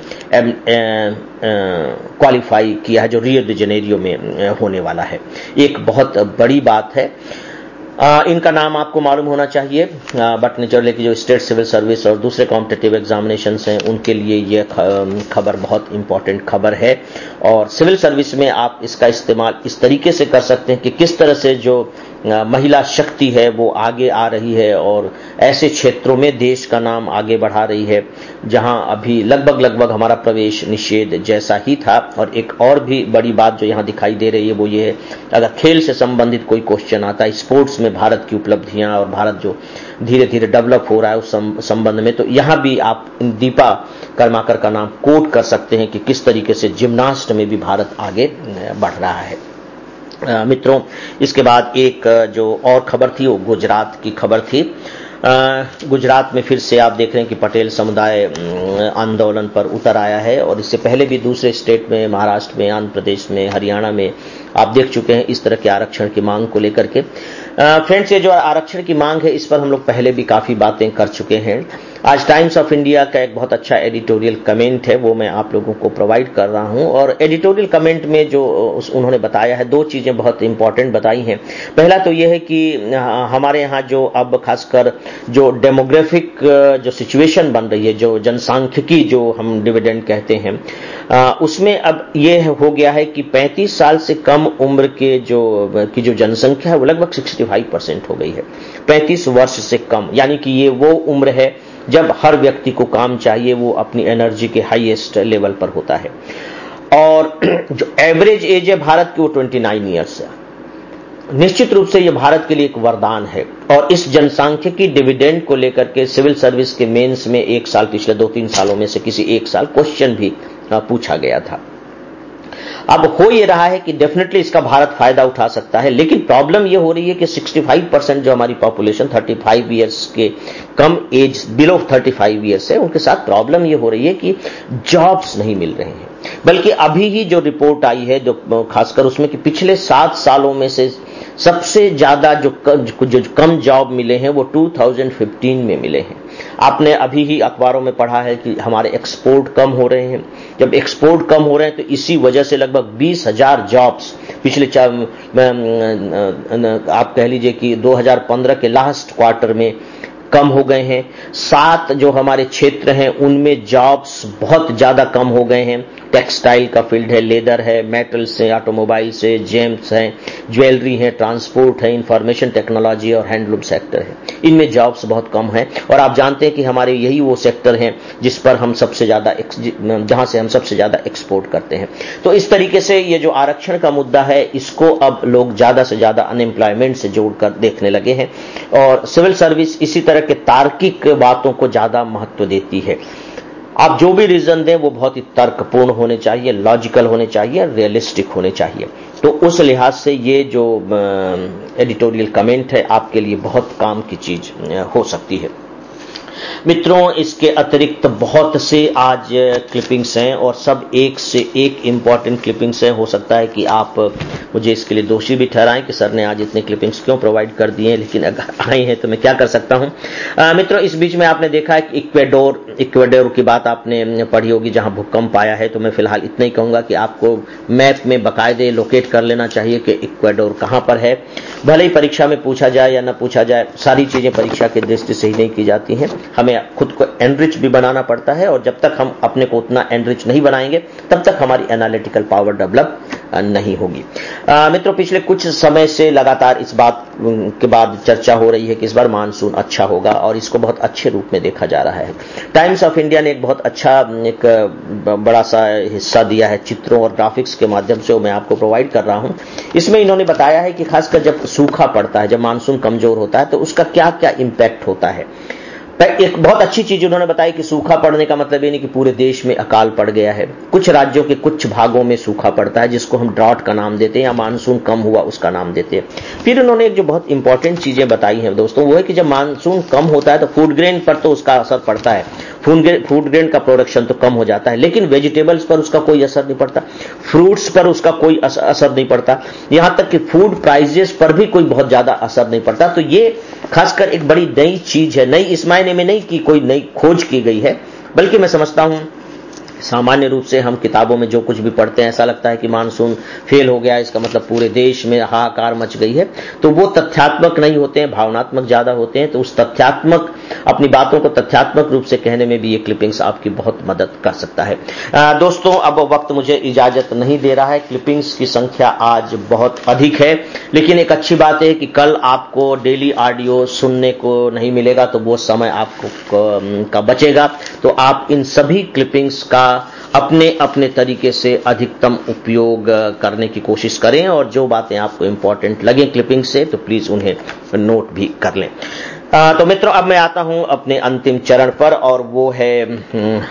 क्वालिफाई किया है, जो रियो डी जेनेरियो में होने वाला है। एक बहुत बड़ी बात है। इनका नाम आपको मालूम होना चाहिए, बट नेचुरली की जो स्टेट सिविल सर्विस और दूसरे कॉम्पिटिटिव एग्जामिनेशंस हैं उनके लिए यह खबर बहुत इंपॉर्टेंट खबर है। और सिविल सर्विस में आप इसका इस्तेमाल इस तरीके से कर सकते हैं कि किस तरह से जो महिला शक्ति है वो आगे आ रही है और ऐसे क्षेत्रों में देश का नाम आगे बढ़ा रही है जहां अभी लगभग हमारा प्रवेश निषेध जैसा ही था। और एक और भी बड़ी बात जो यहां दिखाई दे रही है वो ये है, अगर खेल से संबंधित कोई क्वेश्चन आता है, स्पोर्ट्स में भारत की उपलब्धियां और भारत जो धीरे धीरे डेवलप हो रहा है उस संबंध में, तो यहां भी आप दीपा कर्माकर का नाम कोट कर सकते हैं कि किस तरीके से जिम्नास्ट में भी भारत आगे बढ़ रहा है। मित्रों, इसके बाद एक जो और खबर थी वो गुजरात की खबर थी। गुजरात में फिर से आप देख रहे हैं कि पटेल समुदाय आंदोलन पर उतर आया है और इससे पहले भी दूसरे स्टेट में, महाराष्ट्र में, आंध्र प्रदेश में, हरियाणा में आप देख चुके हैं इस तरह के आरक्षण की मांग को लेकर के। फ्रेंड्स, ये जो आरक्षण की मांग है इस पर हम लोग पहले भी काफी बातें कर चुके हैं। आज टाइम्स ऑफ इंडिया का एक बहुत अच्छा एडिटोरियल कमेंट है, वो मैं आप लोगों को प्रोवाइड कर रहा हूं। और एडिटोरियल कमेंट में जो उन्होंने बताया है, दो चीजें बहुत इंपॉर्टेंट बताई हैं। पहला तो यह है कि हमारे यहाँ जो अब खासकर जो डेमोग्राफिक जो सिचुएशन बन रही है, जो जनसांख्यिकी जो हम डिविडेंड कहते हैं, उसमें अब यह हो गया है कि 35 साल से कम उम्र के जो जनसंख्या है वो लगभग 65% हो गई है। 35 वर्ष से कम, यानी कि ये वो उम्र है जब हर व्यक्ति को काम चाहिए, वो अपनी एनर्जी के हाईएस्ट लेवल पर होता है। और और जो एवरेज एज है भारत की वो 29 ईयर्स है। निश्चित रूप से ये भारत के लिए एक वरदान है। और इस जनसांख्यिकी डिविडेंड को लेकर के सिविल सर्विस के मेंस में एक साल, पिछले 2-3 सालों में से किसी एक साल क्वेश्चन भी पूछा गया था। अब हो ये रहा है कि डेफिनेटली इसका भारत फायदा उठा सकता है, लेकिन प्रॉब्लम ये हो रही है कि 65% जो हमारी पॉपुलेशन 35 इयर्स के कम एज, बिलो 35 इयर्स है, उनके साथ प्रॉब्लम ये हो रही है कि जॉब्स नहीं मिल रहे हैं। बल्कि अभी ही जो रिपोर्ट आई है, जो खासकर उसमें कि पिछले 7 सालों में से सबसे ज्यादा जो कम जॉब मिले हैं वो 2015 में मिले हैं। आपने अभी ही अखबारों में पढ़ा है कि हमारे एक्सपोर्ट कम हो रहे हैं। जब एक्सपोर्ट कम हो रहे हैं तो इसी वजह से लगभग 20,000 जॉब्स पिछले आप कह लीजिए कि 2015 के लास्ट क्वार्टर में कम हो गए हैं। 7 जो हमारे क्षेत्र हैं उनमें जॉब्स बहुत ज्यादा कम हो गए हैं। टेक्सटाइल का फील्ड है, लेदर है, मेटल्स है, ऑटोमोबाइल से, जेम्स हैं, ज्वेलरी है, ट्रांसपोर्ट है, इंफॉर्मेशन टेक्नोलॉजी और हैंडलूम सेक्टर है। इनमें जॉब्स बहुत कम हैं और आप जानते हैं कि हमारे यही वो सेक्टर हैं जिस पर हम सबसे ज्यादा, जहां से हम सबसे ज्यादा एक्सपोर्ट करते हैं। तो इस तरीके से ये जो आरक्षण का मुद्दा है, इसको अब लोग ज्यादा से ज्यादा अनएम्प्लॉयमेंट से जोड़कर देखने लगे हैं और सिविल सर्विस इसी तरह के तार्किक बातों को ज्यादा महत्व देती है। आप जो भी रीजन दें वो बहुत ही तर्कपूर्ण होने चाहिए, लॉजिकल होने चाहिए, रियलिस्टिक होने चाहिए। तो उस लिहाज से ये जो एडिटोरियल कमेंट है आपके लिए बहुत काम की चीज हो सकती है। मित्रों, इसके अतिरिक्त बहुत से आज क्लिपिंग्स हैं और सब एक से एक इंपॉर्टेंट क्लिपिंग्स हैं। हो सकता है कि आप मुझे इसके लिए दोषी भी ठहराएं कि सर ने आज इतने क्लिपिंग्स क्यों प्रोवाइड कर दिए हैं, लेकिन अगर आए हैं तो मैं क्या कर सकता हूं। मित्रों, इस बीच में आपने देखा है कि इक्वेडोर की बात आपने पढ़ी होगी जहां भूकंप आया है। तो मैं फिलहाल इतना ही कहूंगा कि आपको मैप में बाकायदे लोकेट कर लेना चाहिए कि इक्वेडोर कहां पर है। भले ही परीक्षा में पूछा जाए या न पूछा जाए, सारी चीजें परीक्षा की दृष्टि से ही नहीं की जाती हैं। हमें खुद को एनरिच भी बनाना पड़ता है और जब तक हम अपने को उतना एनरिच नहीं बनाएंगे तब तक हमारी एनालिटिकल पावर डेवलप नहीं होगी। मित्रों, पिछले कुछ समय से लगातार इस बात के बाद चर्चा हो रही है कि इस बार मानसून अच्छा होगा और इसको बहुत अच्छे रूप में देखा जा रहा है। टाइम्स ऑफ इंडिया ने एक बहुत अच्छा एक बड़ा सा हिस्सा दिया है चित्रों और ग्राफिक्स के माध्यम से, मैं आपको प्रोवाइड कर रहा हूं। इसमें इन्होंने बताया है कि खासकर जब सूखा पड़ता है, जब मानसून कमजोर होता है तो उसका क्या क्या इंपैक्ट होता है। एक बहुत अच्छी चीज उन्होंने बताई कि सूखा पड़ने का मतलब ये नहीं कि पूरे देश में अकाल पड़ गया है। कुछ राज्यों के कुछ भागों में सूखा पड़ता है जिसको हम ड्रॉट का नाम देते हैं या मानसून कम हुआ उसका नाम देते हैं। फिर उन्होंने एक जो बहुत इंपॉर्टेंट चीजें बताई हैं दोस्तों, वो है कि जब मानसून कम होता है तो फूड ग्रेन पर तो उसका असर पड़ता है, फूड ग्रेन का प्रोडक्शन तो कम हो जाता है, लेकिन वेजिटेबल्स पर उसका कोई असर नहीं पड़ता, फ्रूट्स पर उसका कोई असर नहीं पड़ता, यहां तक कि फूड प्राइजेस पर भी कोई बहुत ज्यादा असर नहीं पड़ता। तो ये खासकर एक बड़ी नई चीज है। नई इस मायने में नहीं कि कोई नई खोज की गई है, बल्कि मैं समझता हूं सामान्य रूप से हम किताबों में जो कुछ भी पढ़ते हैं ऐसा लगता है कि मानसून फेल हो गया, इसका मतलब पूरे देश में हाहाकार मच गई है। तो वो तथ्यात्मक नहीं होते हैं, भावनात्मक ज्यादा होते हैं। तो उस तथ्यात्मक, अपनी बातों को तथ्यात्मक रूप से कहने में भी ये क्लिपिंग्स आपकी बहुत मदद कर सकता है। दोस्तों, अब वक्त मुझे इजाजत नहीं दे रहा है, क्लिपिंग्स की संख्या आज बहुत अधिक है, लेकिन एक अच्छी बात है कि कल आपको डेली ऑडियो सुनने को नहीं मिलेगा, तो वो समय आपको का बचेगा। तो आप इन सभी क्लिपिंग्स का अपने अपने तरीके से अधिकतम उपयोग करने की कोशिश करें और जो बातें आपको इंपॉर्टेंट लगे क्लिपिंग से तो प्लीज उन्हें नोट भी कर लें। तो मित्रों, अब मैं आता हूं अपने अंतिम चरण पर और वो है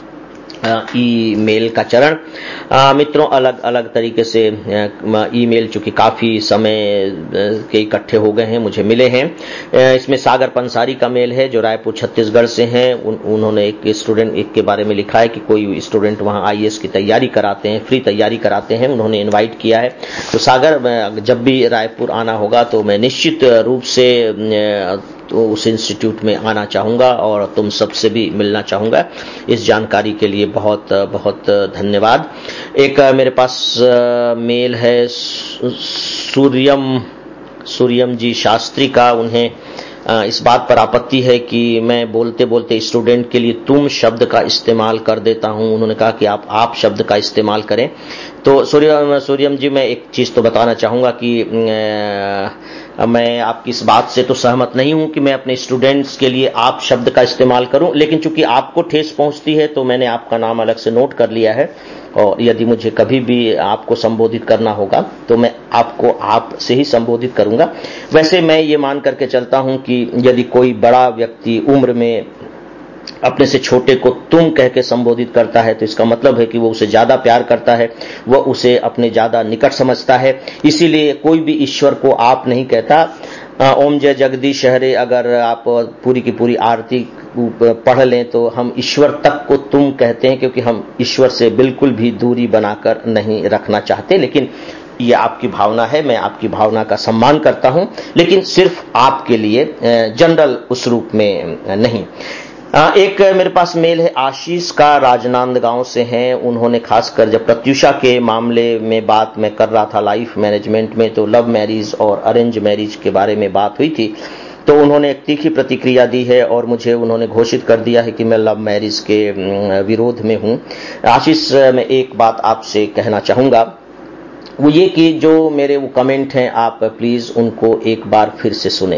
ईमेल का चरण। मित्रों, अलग अलग तरीके से ईमेल चूंकि काफी समय के इकट्ठे हो गए हैं, मुझे मिले हैं। इसमें सागर पंसारी का मेल है जो रायपुर छत्तीसगढ़ से हैं। उन्होंने एक स्टूडेंट के बारे में लिखा है कि कोई स्टूडेंट वहां आईएएस की तैयारी कराते हैं, फ्री तैयारी कराते हैं, उन्होंने इन्वाइट किया है। तो सागर, जब भी रायपुर आना होगा तो मैं निश्चित रूप से तो उस इंस्टीट्यूट में आना चाहूंगा और तुम सबसे भी मिलना चाहूंगा। इस जानकारी के लिए बहुत बहुत धन्यवाद। एक मेरे पास मेल है सूर्यम जी शास्त्री का। उन्हें इस बात पर आपत्ति है कि मैं बोलते बोलते स्टूडेंट के लिए तुम शब्द का इस्तेमाल कर देता हूं। उन्होंने कहा कि आप शब्द का इस्तेमाल करें। तो सूर्यम जी, मैं एक चीज तो बताना चाहूंगा कि मैं आपकी इस बात से तो सहमत नहीं हूं कि मैं अपने स्टूडेंट्स के लिए आप शब्द का इस्तेमाल करूं, लेकिन चूंकि आपको ठेस पहुंचती है तो मैंने आपका नाम अलग से नोट कर लिया है, और यदि मुझे कभी भी आपको संबोधित करना होगा तो मैं आपको आप से ही संबोधित करूंगा। वैसे मैं ये मान करके चलता हूं कि यदि कोई बड़ा व्यक्ति उम्र में अपने से छोटे को तुम कह के संबोधित करता है तो इसका मतलब है कि वो उसे ज्यादा प्यार करता है, वह उसे अपने ज्यादा निकट समझता है। इसीलिए कोई भी ईश्वर को आप नहीं कहता। ओम जय जगदीश हरे अगर आप पूरी की पूरी आरती पढ़ लें तो हम ईश्वर तक को तुम कहते हैं, क्योंकि हम ईश्वर से बिल्कुल भी दूरी बनाकर नहीं रखना चाहते। लेकिन ये आपकी भावना है, मैं आपकी भावना का सम्मान करता हूं, लेकिन सिर्फ आपके लिए, जनरल उस रूप में नहीं। एक मेरे पास मेल है आशीष का, राजनांदगांव से हैं। उन्होंने खासकर जब प्रत्युषा के मामले में बात मैं कर रहा था लाइफ मैनेजमेंट में, तो लव मैरिज और अरेंज मैरिज के बारे में बात हुई थी, तो उन्होंने एक तीखी प्रतिक्रिया दी है और मुझे उन्होंने घोषित कर दिया है कि मैं लव मैरिज के विरोध में हूं। आशीष, मैं एक बात आपसे कहना चाहूंगा, वो ये कि जो मेरे वो कमेंट हैं आप प्लीज उनको एक बार फिर से सुने,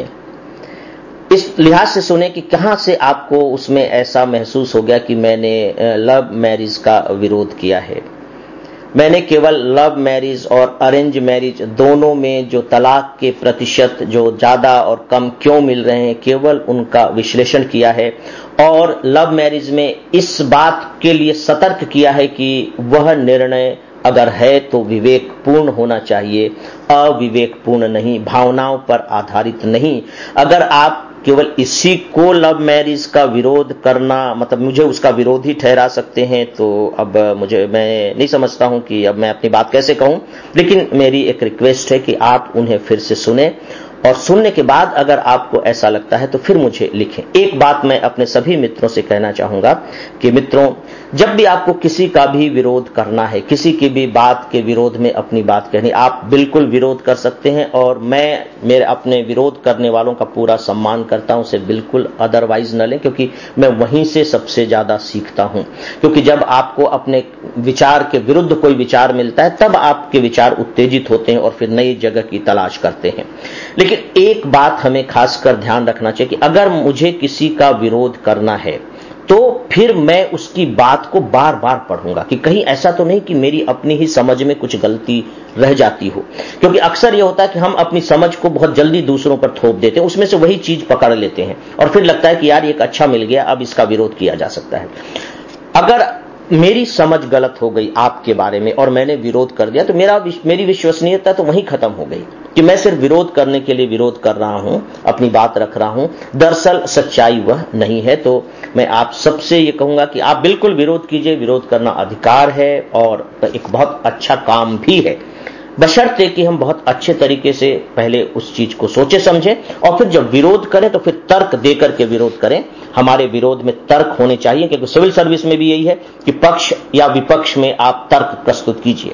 इस लिहाज से सुने कि कहां से आपको उसमें ऐसा महसूस हो गया कि मैंने लव मैरिज का विरोध किया है। मैंने केवल लव मैरिज और अरेंज मैरिज दोनों में जो तलाक के प्रतिशत जो ज्यादा और कम क्यों मिल रहे हैं, केवल उनका विश्लेषण किया है, और लव मैरिज में इस बात के लिए सतर्क किया है कि वह निर्णय अगर है तो विवेकपूर्ण होना चाहिए, अविवेकपूर्ण नहीं, भावनाओं पर आधारित नहीं। अगर आप केवल इसी को लव मैरिज का विरोध करना, मतलब मुझे उसका विरोधी ठहरा सकते हैं, तो अब मैं नहीं समझता हूं कि अब मैं अपनी बात कैसे कहूं। लेकिन मेरी एक रिक्वेस्ट है कि आप उन्हें फिर से सुने, और सुनने के बाद अगर आपको ऐसा लगता है तो फिर मुझे लिखें। एक बात मैं अपने सभी मित्रों से कहना चाहूंगा कि मित्रों, जब भी आपको किसी का भी विरोध करना है, किसी की भी बात के विरोध में अपनी बात कहनी, आप बिल्कुल विरोध कर सकते हैं, और मैं मेरे अपने विरोध करने वालों का पूरा सम्मान करता हूं, उसे बिल्कुल अदरवाइज न लें, क्योंकि मैं वहीं से सबसे ज्यादा सीखता हूं। क्योंकि जब आपको अपने विचार के विरुद्ध कोई विचार मिलता है तब आपके विचार उत्तेजित होते हैं और फिर नई जगह की तलाश करते हैं। लेकिन एक बात हमें खासकर ध्यान रखना चाहिए कि अगर मुझे किसी का विरोध करना है तो फिर मैं उसकी बात को बार बार पढ़ूंगा कि कहीं ऐसा तो नहीं कि मेरी अपनी ही समझ में कुछ गलती रह जाती हो। क्योंकि अक्सर यह होता है कि हम अपनी समझ को बहुत जल्दी दूसरों पर थोप देते हैं, उसमें से वही चीज पकड़ लेते हैं और फिर लगता है कि यार ये एक अच्छा मिल गया, अब इसका विरोध किया जा सकता है। अगर मेरी समझ गलत हो गई आपके बारे में और मैंने विरोध कर दिया तो मेरी विश्वसनीयता तो वहीं खत्म हो गई कि मैं सिर्फ विरोध करने के लिए विरोध कर रहा हूं, अपनी बात रख रहा हूं, दरअसल सच्चाई वह नहीं है। तो मैं आप सबसे ये कहूंगा कि आप बिल्कुल विरोध कीजिए, विरोध करना अधिकार है और एक बहुत अच्छा काम भी है, बशर्ते कि हम बहुत अच्छे तरीके से पहले उस चीज को सोचे समझे और फिर जब विरोध करें तो फिर तर्क देकर के विरोध करें। हमारे विरोध में तर्क होने चाहिए, क्योंकि सिविल सर्विस में भी यही है कि पक्ष या विपक्ष में आप तर्क प्रस्तुत कीजिए।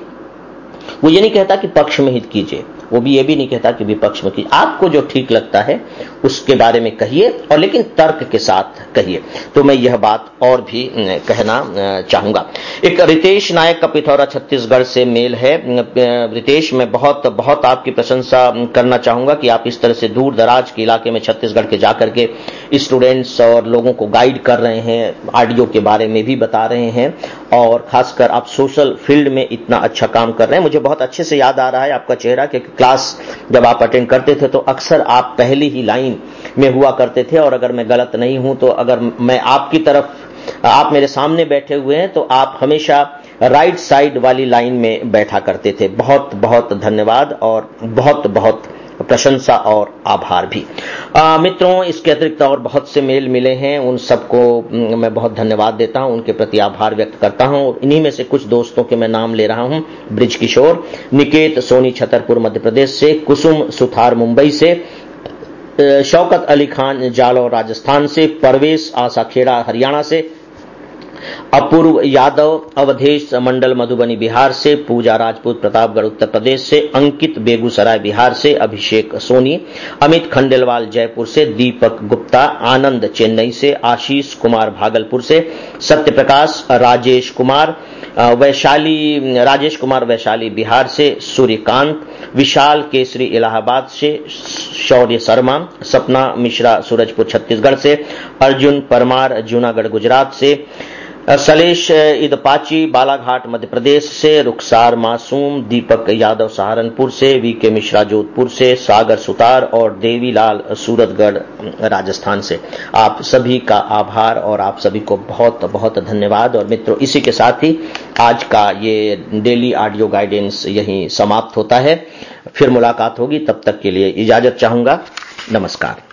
वो ये नहीं कहता कि पक्ष में हित कीजिए, वो भी ये भी नहीं कहता कि विपक्ष में कीजिए। आपको जो ठीक लगता है उसके बारे में कहिए, और लेकिन तर्क के साथ कहिए। तो मैं यह बात और भी कहना चाहूंगा। एक रितेश नायक का पिथौरा छत्तीसगढ़ से मेल है। रितेश, मैं बहुत बहुत आपकी प्रशंसा करना चाहूंगा कि आप इस तरह से दूर दराज के इलाके में छत्तीसगढ़ के जाकर के स्टूडेंट्स और लोगों को गाइड कर रहे हैं, ऑडियो के बारे में भी बता रहे हैं, और खासकर आप सोशल फील्ड में इतना अच्छा काम कर रहे हैं। मुझे बहुत अच्छे से याद आ रहा है आपका चेहरा, क्योंकि क्लास जब आप अटेंड करते थे तो अक्सर आप पहली ही लाइन में हुआ करते थे, और अगर मैं गलत नहीं हूं तो अगर मैं आपकी तरफ, आप मेरे सामने बैठे हुए हैं तो आप हमेशा राइट साइड वाली लाइन में बैठा करते थे। बहुत बहुत धन्यवाद और बहुत बहुत प्रशंसा और आभार भी। मित्रों, इसके अतिरिक्त और बहुत से मेल मिले हैं, उन सबको मैं बहुत धन्यवाद देता हूं, उनके प्रति आभार व्यक्त करता हूं। इन्हीं में से कुछ दोस्तों के मैं नाम ले रहा हूं। ब्रिज किशोर, निकेत सोनी छतरपुर मध्य प्रदेश से, कुसुम सुथार मुंबई से, शौकत अली खान जालौर राजस्थान से, परवेश आशा खेड़ा हरियाणा से, अपूर्व यादव अवधेश मंडल मधुबनी बिहार से, पूजा राजपूत प्रतापगढ़ उत्तर प्रदेश से, अंकित बेगूसराय बिहार से, अभिषेक सोनी, अमित खंडेलवाल जयपुर से, दीपक गुप्ता आनंद चेन्नई से, आशीष कुमार भागलपुर से, सत्यप्रकाश राजेश कुमार वैशाली बिहार से, सूर्यकांत विशाल केसरी इलाहाबाद से, शौर्य शर्मा, सपना मिश्रा सूरजपुर छत्तीसगढ़ से, अर्जुन परमार जूनागढ़ गुजरात से, सलेश इदपाची बालाघाट मध्य प्रदेश से, रुखसार मासूम, दीपक यादव सहारनपुर से, वीके मिश्रा जोधपुर से, सागर सुतार और देवीलाल सूरतगढ़ राजस्थान से। आप सभी का आभार और आप सभी को बहुत बहुत धन्यवाद। और मित्रों, इसी के साथ ही आज का ये डेली ऑडियो गाइडेंस यहीं समाप्त होता है। फिर मुलाकात होगी, तब तक के लिए इजाजत चाहूंगा। नमस्कार।